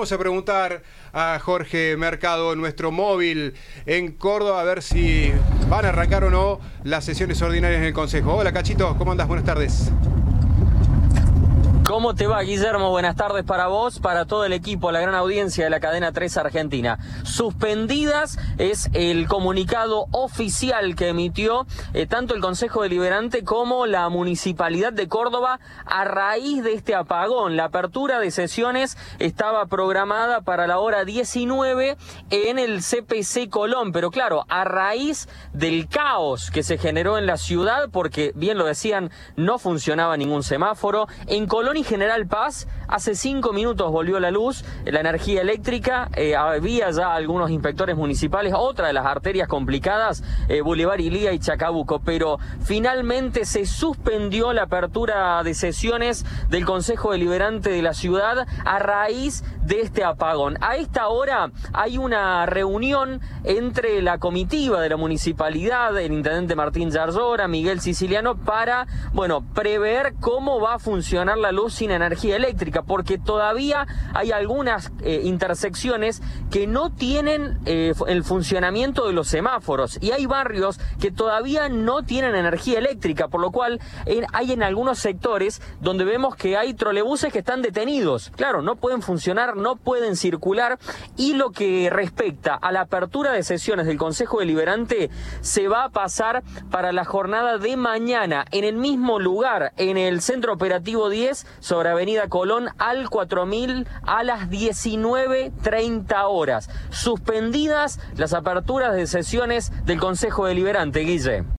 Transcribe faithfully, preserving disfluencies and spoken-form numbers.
vamos a preguntar a Jorge Mercado en nuestro móvil en Córdoba a ver si van a arrancar o no las sesiones ordinarias en el Consejo. Hola Cachito, ¿cómo andás? Buenas tardes. ¿Cómo te va, Guillermo? Buenas tardes para vos, para todo el equipo, la gran audiencia de la cadena tres Argentina. Suspendidas es el comunicado oficial que emitió eh, tanto el Consejo Deliberante como la Municipalidad de Córdoba a raíz de este apagón. La apertura de sesiones estaba programada para la hora diecinueve en el C P C Colón, pero claro, a raíz del caos que se generó en la ciudad, porque bien lo decían, no funcionaba ningún semáforo, en Colón y General Paz, hace cinco minutos volvió la luz, la energía eléctrica, eh, había ya algunos inspectores municipales, otra de las arterias complicadas, eh, Boulevard Ilía y Chacabuco, pero finalmente se suspendió la apertura de sesiones del Consejo Deliberante de la ciudad a raíz de este apagón. A esta hora hay una reunión entre la comitiva de la municipalidad, el intendente Martín Yarlora, Miguel Siciliano, para, bueno, prever cómo va a funcionar la luz sin energía eléctrica, porque todavía hay algunas eh, intersecciones que no tienen eh, el funcionamiento de los semáforos y hay barrios que todavía no tienen energía eléctrica, por lo cual en, hay en algunos sectores donde vemos que hay trolebuses que están detenidos. Claro, no pueden funcionar, no pueden circular, y lo que respecta a la apertura de sesiones del Consejo Deliberante se va a pasar para la jornada de mañana en el mismo lugar, en el Centro Operativo diez, sobre Avenida Colón al cuatro mil a las diecinueve treinta horas. Suspendidas las aperturas de sesiones del Consejo Deliberante, Guille.